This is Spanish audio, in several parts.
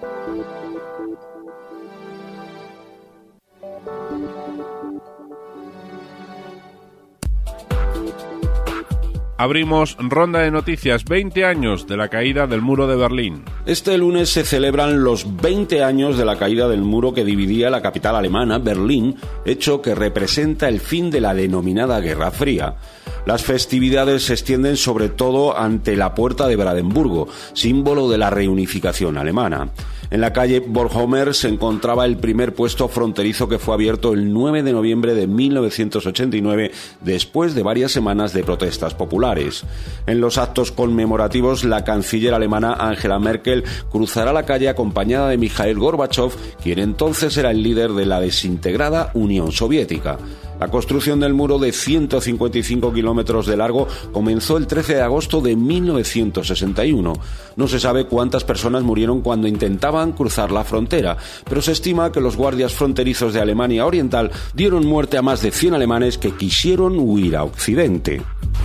Abrimos ronda de noticias. 20 años de la caída del muro de Berlín. Este lunes se celebran los 20 años de la caída del muro que dividía la capital alemana, Berlín, hecho que representa el fin de la denominada Guerra Fría. Las festividades se extienden sobre todo ante la Puerta de Brandenburgo, símbolo de la reunificación alemana. En la calle Bornholmer se encontraba el primer puesto fronterizo que fue abierto el 9 de noviembre de 1989, después de varias semanas de protestas populares. En los actos conmemorativos, la canciller alemana Angela Merkel cruzará la calle acompañada de Mikhail Gorbachev, quien entonces era el líder de la desintegrada Unión Soviética. La construcción del muro de 155 kilómetros de largo comenzó el 13 de agosto de 1961. No se sabe cuántas personas murieron cuando intentaban cruzar la frontera, pero se estima que los guardias fronterizos de Alemania Oriental dieron muerte a más de 100 alemanes que quisieron huir a Occidente.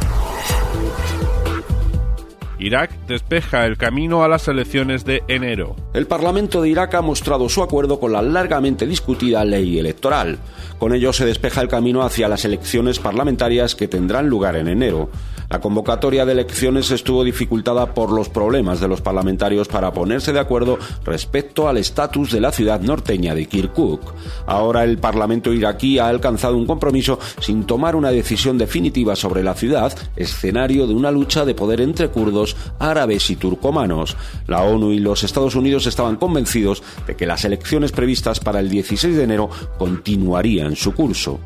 Irak despeja el camino a las elecciones de enero. El Parlamento de Irak ha mostrado su acuerdo con la largamente discutida ley electoral. Con ello se despeja el camino hacia las elecciones parlamentarias que tendrán lugar en enero. La convocatoria de elecciones estuvo dificultada por los problemas de los parlamentarios para ponerse de acuerdo respecto al estatus de la ciudad norteña de Kirkuk. Ahora el Parlamento iraquí ha alcanzado un compromiso sin tomar una decisión definitiva sobre la ciudad, escenario de una lucha de poder entre kurdos, árabes y turcomanos. La ONU y los Estados Unidos estaban convencidos de que las elecciones previstas para el 16 de enero continuarían su curso.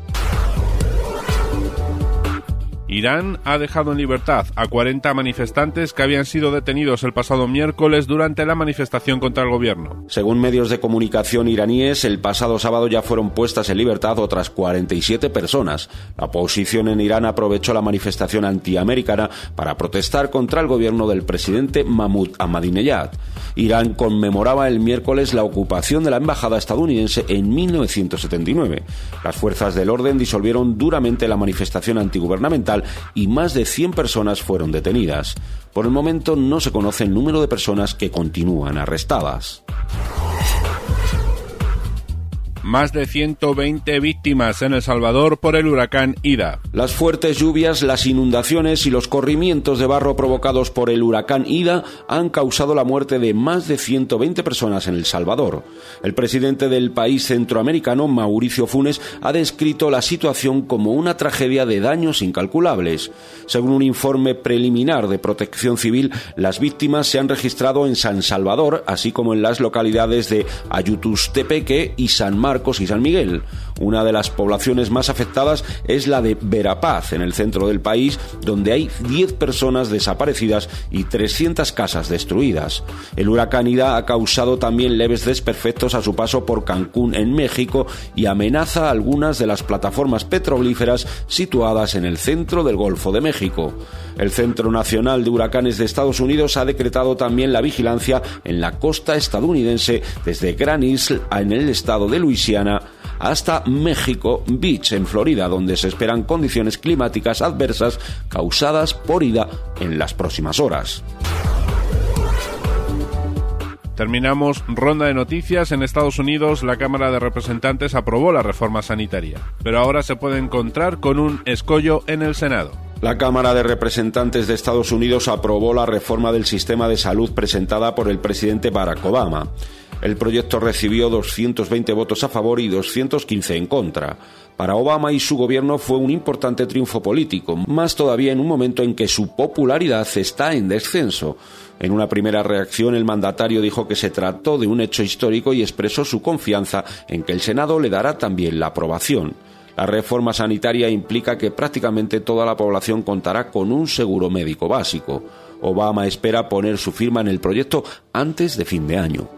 Irán ha dejado en libertad a 40 manifestantes que habían sido detenidos el pasado miércoles durante la manifestación contra el gobierno. Según medios de comunicación iraníes, el pasado sábado ya fueron puestas en libertad otras 47 personas. La oposición en Irán aprovechó la manifestación antiamericana para protestar contra el gobierno del presidente Mahmoud Ahmadinejad. Irán conmemoraba el miércoles la ocupación de la embajada estadounidense en 1979. Las fuerzas del orden disolvieron duramente la manifestación antigubernamental y más de 100 personas fueron detenidas. Por el momento no se conoce el número de personas que continúan arrestadas. Más de 120 víctimas en El Salvador por el huracán Ida. Las fuertes lluvias, las inundaciones y los corrimientos de barro provocados por el huracán Ida han causado la muerte de más de 120 personas en El Salvador. El presidente del país centroamericano, Mauricio Funes, ha descrito la situación como una tragedia de daños incalculables. Según un informe preliminar de Protección Civil, las víctimas se han registrado en San Salvador, así como en las localidades de Ayutustepeque y San Marcos y San Miguel. Una de las poblaciones más afectadas es la de Verapaz, en el centro del país, donde hay 10 personas desaparecidas y 300 casas destruidas. El huracán Ida ha causado también leves desperfectos a su paso por Cancún, en México, y amenaza algunas de las plataformas petrolíferas situadas en el centro del Golfo de México. El Centro Nacional de Huracanes de Estados Unidos ha decretado también la vigilancia en la costa estadounidense desde Grand Isle, en el estado de Luisiana, hasta México Beach, en Florida, donde se esperan condiciones climáticas adversas causadas por Ida en las próximas horas. Terminamos ronda de noticias. En Estados Unidos, la Cámara de Representantes aprobó la reforma sanitaria, pero ahora se puede encontrar con un escollo en el Senado. La Cámara de Representantes de Estados Unidos aprobó la reforma del sistema de salud presentada por el presidente Barack Obama. El proyecto recibió 220 votos a favor y 215 en contra. Para Obama y su gobierno fue un importante triunfo político, más todavía en un momento en que su popularidad está en descenso. En una primera reacción, el mandatario dijo que se trató de un hecho histórico y expresó su confianza en que el Senado le dará también la aprobación. La reforma sanitaria implica que prácticamente toda la población contará con un seguro médico básico. Obama espera poner su firma en el proyecto antes de fin de año.